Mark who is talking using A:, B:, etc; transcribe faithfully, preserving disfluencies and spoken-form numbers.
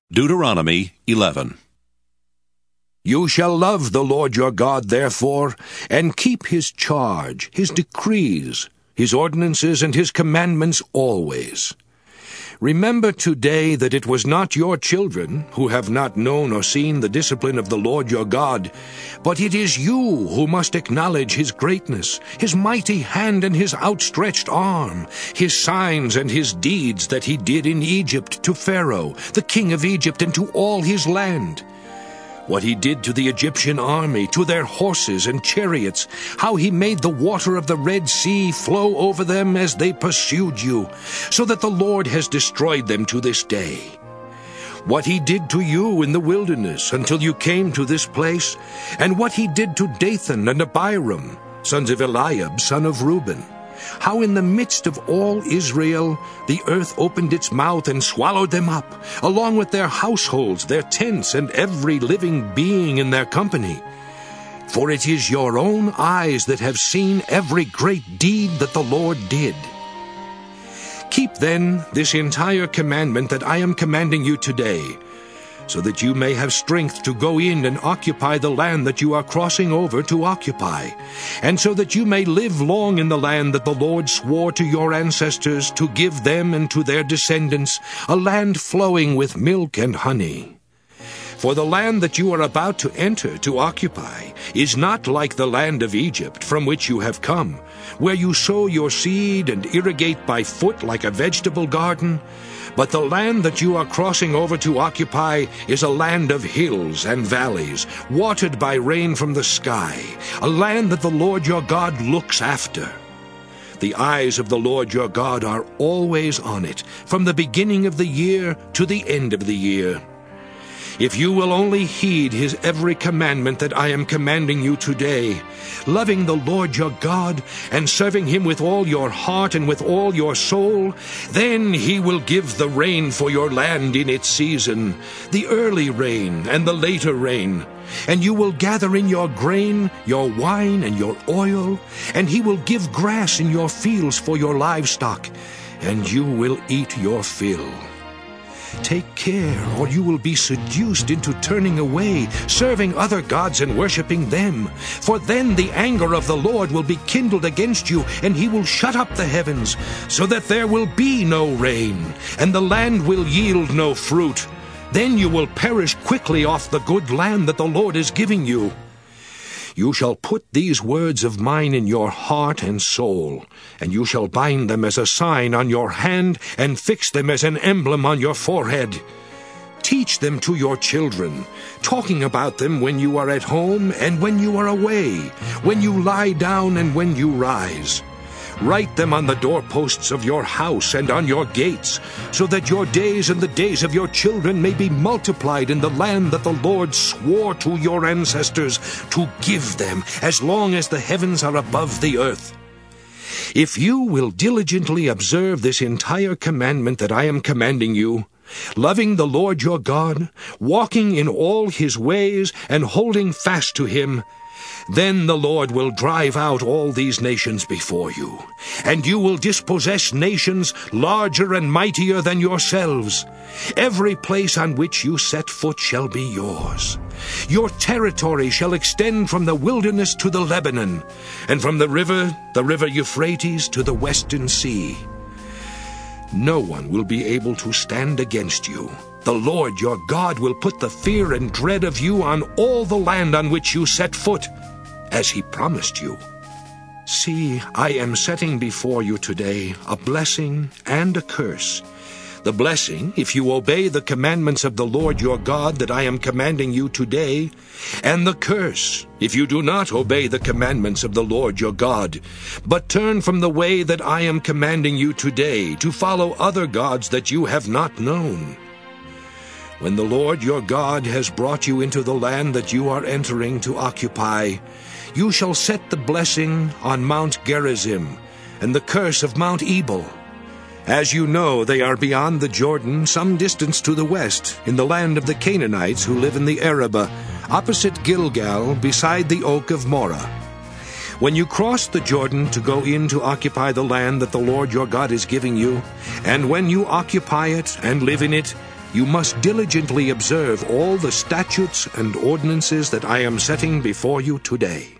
A: Deuteronomy eleven.
B: You shall love the Lord your God, therefore, and keep his charge, his decrees, his ordinances, and his commandments always. Remember today that it was not your children who have not known or seen the discipline of the Lord your God, but it is you who must acknowledge his greatness, his mighty hand and his outstretched arm, his signs and his deeds that he did in Egypt to Pharaoh, the king of Egypt, and to all his land. What he did to the Egyptian army, to their horses and chariots, how he made the water of the Red Sea flow over them as they pursued you, so that the Lord has destroyed them to this day. What he did to you in the wilderness until you came to this place, and what he did to Dathan and Abiram, sons of Eliab, son of Reuben, how in the midst of all Israel the earth opened its mouth and swallowed them up, along with their households, their tents, and every living being in their company. For it is your own eyes that have seen every great deed that the Lord did. Keep then this entire commandment that I am commanding you today, so that you may have strength to go in and occupy the land that you are crossing over to occupy, and so that you may live long in the land that the Lord swore to your ancestors to give them and to their descendants, a land flowing with milk and honey. For the land that you are about to enter to occupy is not like the land of Egypt from which you have come, where you sow your seed and irrigate by foot like a vegetable garden. But the land that you are crossing over to occupy is a land of hills and valleys, watered by rain from the sky, a land that the Lord your God looks after. The eyes of the Lord your God are always on it, from the beginning of the year to the end of the year. If you will only heed his every commandment that I am commanding you today, loving the Lord your God and serving him with all your heart and with all your soul, then he will give the rain for your land in its season, the early rain and the later rain. And you will gather in your grain, your wine, and your oil, and he will give grass in your fields for your livestock, and you will eat your fill. Take care, or you will be seduced into turning away, serving other gods and worshipping them. For then the anger of the Lord will be kindled against you, and he will shut up the heavens, so that there will be no rain, and the land will yield no fruit. Then you will perish quickly off the good land that the Lord is giving you. You shall put these words of mine in your heart and soul, and you shall bind them as a sign on your hand and fix them as an emblem on your forehead. Teach them to your children, talking about them when you are at home and when you are away, when you lie down and when you rise. Write them on the doorposts of your house and on your gates, so that your days and the days of your children may be multiplied in the land that the Lord swore to your ancestors to give them, as long as the heavens are above the earth. If you will diligently observe this entire commandment that I am commanding you, loving the Lord your God, walking in all his ways, and holding fast to him, then the Lord will drive out all these nations before you, and you will dispossess nations larger and mightier than yourselves. Every place on which you set foot shall be yours. Your territory shall extend from the wilderness to the Lebanon, and from the river, the river Euphrates, to the western sea. No one will be able to stand against you. The Lord your God will put the fear and dread of you on all the land on which you set foot, as he promised you. See, I am setting before you today a blessing and a curse. The blessing, if you obey the commandments of the Lord your God that I am commanding you today, and the curse, if you do not obey the commandments of the Lord your God, but turn from the way that I am commanding you today to follow other gods that you have not known. When the Lord your God has brought you into the land that you are entering to occupy, you shall set the blessing on Mount Gerizim, and the curse of Mount Ebal. As you know, they are beyond the Jordan, some distance to the west, in the land of the Canaanites who live in the Arabah, opposite Gilgal, beside the oak of Moreh. When you cross the Jordan to go in to occupy the land that the Lord your God is giving you, and when you occupy it and live in it, You must diligently observe all the statutes and ordinances that I am setting before you today.